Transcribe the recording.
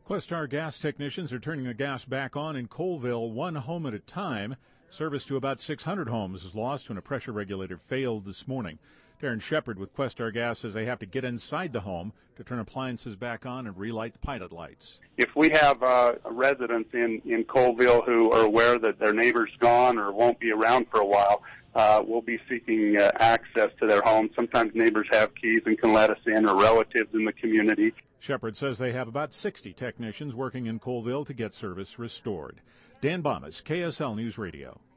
Questar gas technicians are turning the gas back on in Colville, one home at a time. Service to about 600 homes is lost when a pressure regulator failed this morning. Darren Shepard with Questar Gas says they have to get inside the home to turn appliances back on and relight the pilot lights. If we have residents in Colville who are aware that their neighbor's gone or won't be around for a while, we'll be seeking access to their homes. Sometimes neighbors have keys and can let us in, or relatives in the community. Shepard says they have about 60 technicians working in Colville to get service restored. Dan Bomas, KSL News Radio.